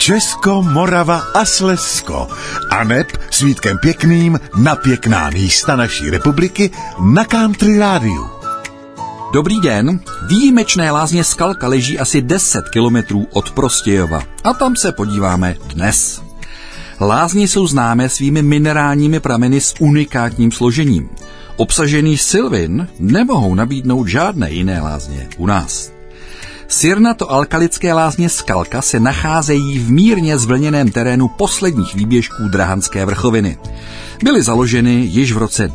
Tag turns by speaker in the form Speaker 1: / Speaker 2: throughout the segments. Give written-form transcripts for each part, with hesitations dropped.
Speaker 1: Česko, Morava a Slezsko. Aneb s Vítkem Pěkným na pěkná místa naší republiky na Country Rádiu.
Speaker 2: Dobrý den, výjimečné lázně Skalka leží asi 10 kilometrů od Prostějova a tam se podíváme dnes. Lázně jsou známé svými minerálními prameny s unikátním složením. Obsažený sylvin nemohou nabídnout žádné jiné lázně u nás. Sirnato-alkalické lázně Skalka se nacházejí v mírně zvlněném terénu posledních výběžků Drahanské vrchoviny. Byly založeny již v roce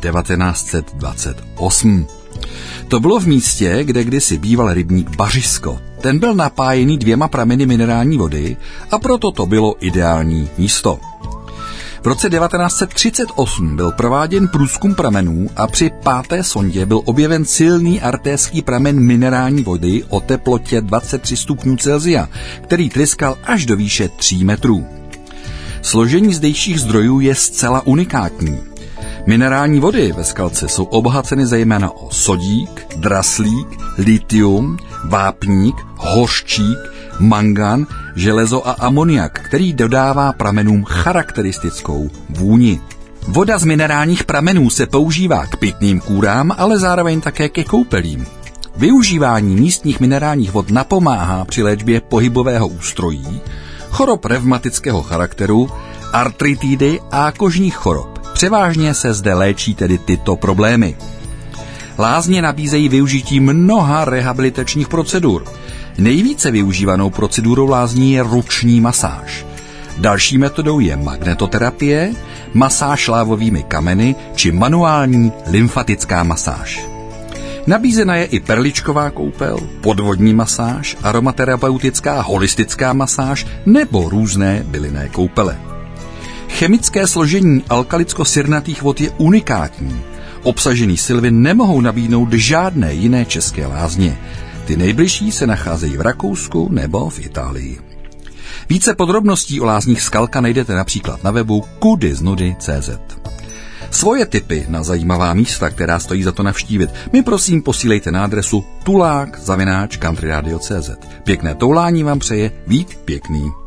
Speaker 2: 1928. To bylo v místě, kde kdysi býval rybník Bařisko. Ten byl napájený 2 prameny minerální vody a proto to bylo ideální místo. V roce 1938 byl prováděn průzkum pramenů a při 5. sondě byl objeven silný artéský pramen minerální vody o teplotě 23 stupňů Celsia, který tryskal až do výše 3 metrů. Složení zdejších zdrojů je zcela unikátní. Minerální vody ve Skalce jsou obohaceny zejména o sodík, draslík, litium, vápník, hořčík, mangan, železo a amoniak, který dodává pramenům charakteristickou vůni. Voda z minerálních pramenů se používá k pitným kůrám, ale zároveň také ke koupelím. Využívání místních minerálních vod napomáhá při léčbě pohybového ústrojí, chorob revmatického charakteru, artritidy a kožních chorob. Převážně se zde léčí tedy tyto problémy. Lázně nabízejí využití mnoha rehabilitačních procedur. Nejvíce využívanou procedurou lázní je ruční masáž. Další metodou je magnetoterapie, masáž lávovými kameny či manuální lymfatická masáž. Nabízena je i perličková koupel, podvodní masáž, aromaterapeutická holistická masáž nebo různé bylinné koupele. Chemické složení alkalicko-sirnatých vod je unikátní. Obsažený sylvin nemohou nabídnout žádné jiné české lázně. Ty nejbližší se nacházejí v Rakousku nebo v Itálii. Více podrobností o lázních Skalka najdete například na webu kudyznudy.cz. Svoje tipy na zajímavá místa, která stojí za to navštívit, mi prosím posílejte na adresu tulák@countryradio.cz. Pěkné toulání vám přeje Vít Pěkný.